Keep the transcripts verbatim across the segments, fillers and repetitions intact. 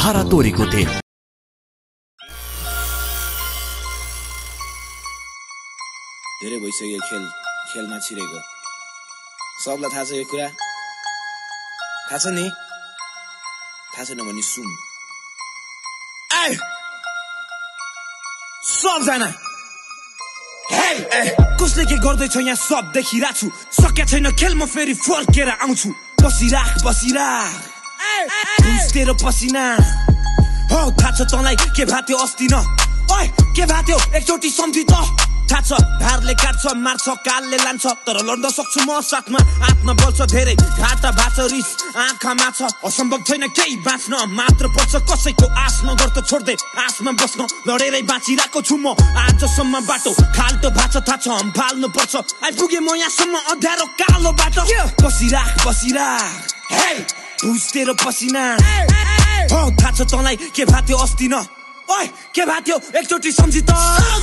धारा तोरेको तेल। धेरै भइसक्यो खेल खेलमा छिरेको। सबलाई थाहा छ यो कुरा? थाहा छ नि? थाहा छैन भने सुन। ए सबजना कसले के गर्दैछ यहाँ सब देखिरहेको छु। सकेको छैन खेल म फेरि फर्केर आउँछु। बसिराख बसिराख तेरो पसिना हो। थाहा छ तँलाई के भाथ्यो अस्ति न? ओए के भाथ्यो एकचोटि सम्झि त। थाहा छ धारले काट्छ मार्छ कालले लान्छ, तर लड्न सक्छु म साथमा। आत्मा बल्छ धेरै घाटा भाछ रिस आँखामा छ। असम्भव छैन केही बाँच्न मात्र पर्छ। कसैको आश नगर त छोड्दै आशमा बस्न लडेरै बाँचिरहेको छु म आजसम्म। बाटो खाल्टो भाछ थाहा छ फाल्नु पर्छ। आइपुगे म यहाँसम्म अँध्यारो कालो बाटो। बसिराख बसिराख हे बुझ तेरो पसिना हो। थाहा छ तँलाई के भाथ्यो अस्ति न? ओए के भाथ्यो एकचोटि सम्झि त।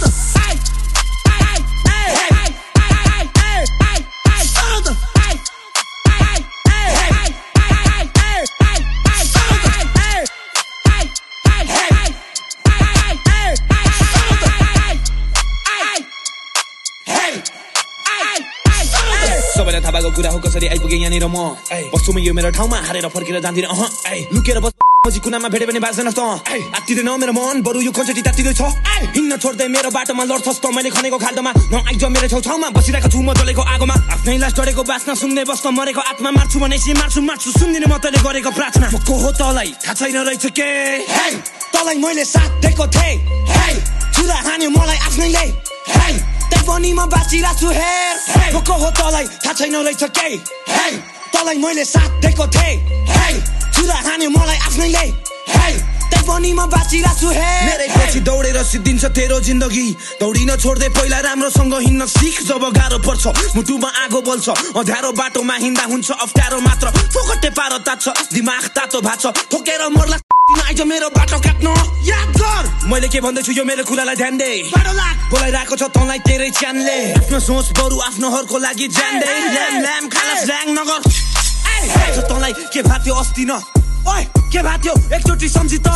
सबैलाई थाहा भएको कुरा हो कसरी आइपुगे यहाँनिर म। बस्छु म यो मेरो ठाउँमा हारेर फर्केर जान्दिनँ। अह लुकेर बस पछि कुनामा भेटे पनि बाँच्दैन त। आत्तिँदैन मेरो मन बरु यो कन्चेटी तात्तिँदै छ। हिँड्न छोड्दै मेरो बाटोमा लड्छस् त मैले खनेको खाल्डोमा। नआइज मेरो छेउछाउमा बसिरहेको छु म जलेको आगोमा। आफ्नै लास डढेको बाँच्न सुन्दै बस्न मरेको आत्मा मार्छु भनेपछि मार्छु मार्छु सुन्दिने म तैँले गरेको प्रार्थना। म को हो तँलाई थाहा छैन रहेछ के? तँलाई मैले साथ दिएको थिएँ छुरा हान्यो मलाई आफ्नैले। त्यही पनि म बाँचिरहेको छु हेर। म को हो तँलाई थाहा छैन रहेछ के? तँलाई मैले साथ दिएको थिएँ छुरा हान्यो मलाई आफ्नैले। त्यही पनि म बाँचिरहेको छु हेर। मेरै पछि दौडेर सिद्धिन्छ तेरो जिन्दगी। दौडिन छोड्दै पहिला राम्रोसँग हिँड्न सिक। जब गाह्रो पर्छ मुटुमा आगो बल्छ अँध्यारो बाटोमा हिँड्दा हुन्छ अप्ठ्यारो मात्र। फोकटे पारो तात्छ दिमाग तातो भाछ ठोकेर मर्ला आइज मेरो बाटो काट्न। याद गर मैले के भन्दैछु यो मेरो कुरालाई ध्यान दे। बोलाइरहेको छ तँलाई तेरै च्यानले। आफ्नो सोच बरु आफ्नो हरको लागि ज्यान दे। ल्याम ल्याम खालस ल्याङ नगर। तँलाई के भाथ्यो अस्ति न? ओए के भाथ्यो एकचोटि सम्झि त।